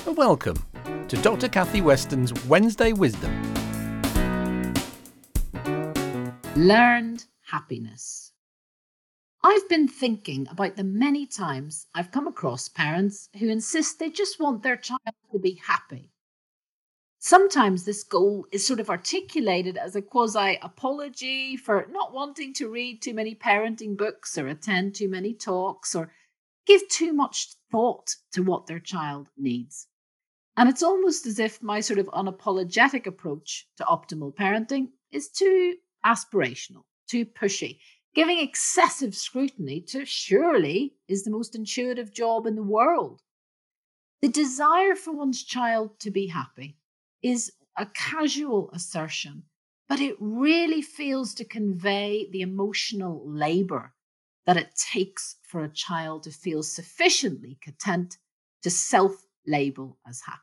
Welcome to Dr. Kathy Weston's Wednesday Wisdom. Learned happiness. I've been thinking about the many times I've come across parents who insist they just want their child to be happy. Sometimes this goal is sort of articulated as a quasi-apology for not wanting to read too many parenting books or attend too many talks or give too much thought to what their child needs. And it's almost as if my sort of unapologetic approach to optimal parenting is too aspirational, too pushy, giving excessive scrutiny to surely is the most intuitive job in the world. The desire for one's child to be happy is a casual assertion, but it really fails to convey the emotional labor that it takes for a child to feel sufficiently content to self-label as happy.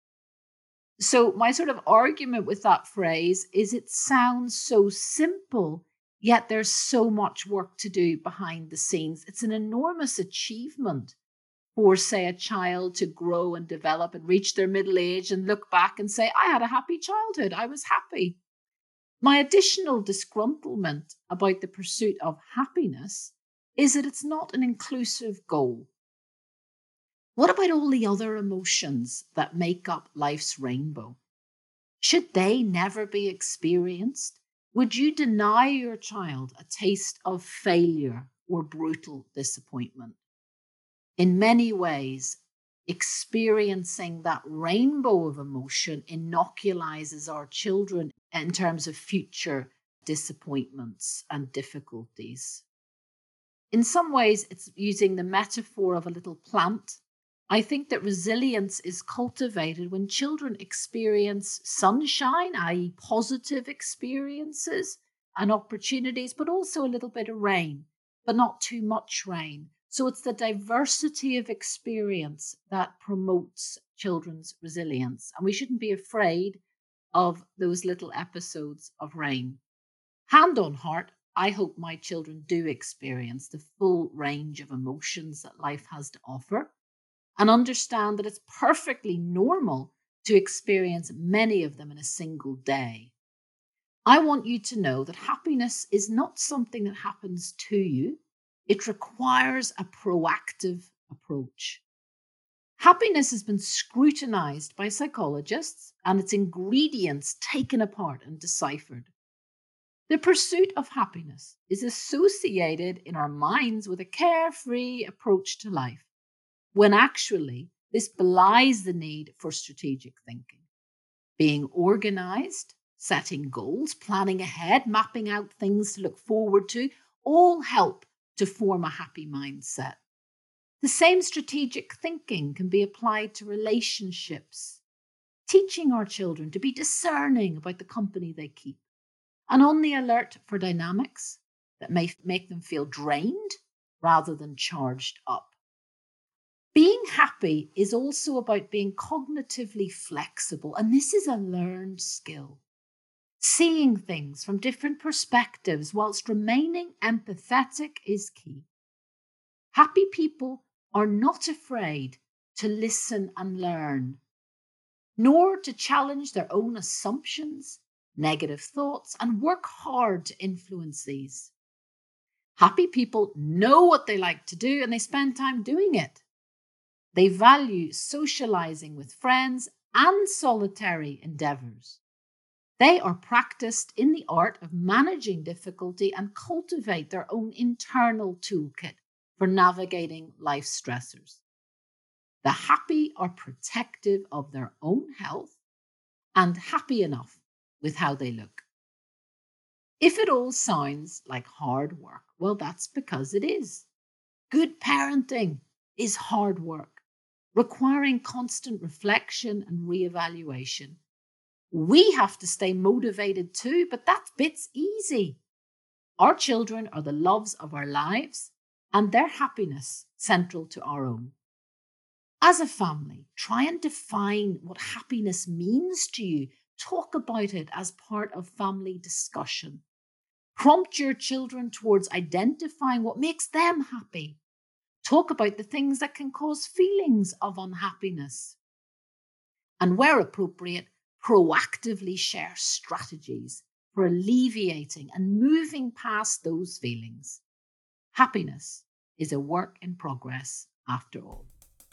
So my sort of argument with that phrase is it sounds so simple, yet there's so much work to do behind the scenes. It's an enormous achievement for, say, a child to grow and develop and reach their middle age and look back and say, I had a happy childhood. I was happy. My additional disgruntlement about the pursuit of happiness is that it's not an inclusive goal. What about all the other emotions that make up life's rainbow? Should they never be experienced? Would you deny your child a taste of failure or brutal disappointment? In many ways, experiencing that rainbow of emotion inoculizes our children in terms of future disappointments and difficulties. In some ways, it's using the metaphor of a little plant. I think that resilience is cultivated when children experience sunshine, i.e. positive experiences and opportunities, but also a little bit of rain, but not too much rain. So it's the diversity of experience that promotes children's resilience. And we shouldn't be afraid of those little episodes of rain. Hand on heart, I hope my children do experience the full range of emotions that life has to offer, and understand that it's perfectly normal to experience many of them in a single day. I want you to know that happiness is not something that happens to you. It requires a proactive approach. Happiness has been scrutinized by psychologists and its ingredients taken apart and deciphered. The pursuit of happiness is associated in our minds with a carefree approach to life, when actually this belies the need for strategic thinking. Being organized, setting goals, planning ahead, mapping out things to look forward to, all help to form a happy mindset. The same strategic thinking can be applied to relationships, teaching our children to be discerning about the company they keep and on the alert for dynamics that may make them feel drained rather than charged up. Being happy is also about being cognitively flexible, and this is a learned skill. Seeing things from different perspectives whilst remaining empathetic is key. Happy people are not afraid to listen and learn, nor to challenge their own assumptions, negative thoughts, and work hard to influence these. Happy people know what they like to do and they spend time doing it. They value socializing with friends and solitary endeavors. They are practiced in the art of managing difficulty and cultivate their own internal toolkit for navigating life stressors. The happy are protective of their own health and happy enough with how they look. If it all sounds like hard work, well, that's because it is. Good parenting is hard work, requiring constant reflection and reevaluation. We have to stay motivated too, but that bit's easy. Our children are the loves of our lives and their happiness central to our own. As a family, try and define what happiness means to you. Talk about it as part of family discussion. Prompt your children towards identifying what makes them happy. Talk about the things that can cause feelings of unhappiness. and where appropriate, proactively share strategies for alleviating and moving past those feelings. Happiness is a work in progress after all.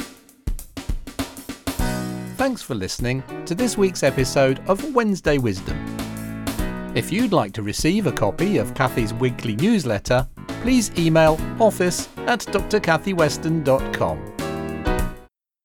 Thanks for listening to this week's episode of Wednesday Wisdom. If you'd like to receive a copy of Cathy's weekly newsletter, please email office@drkathyweston.com.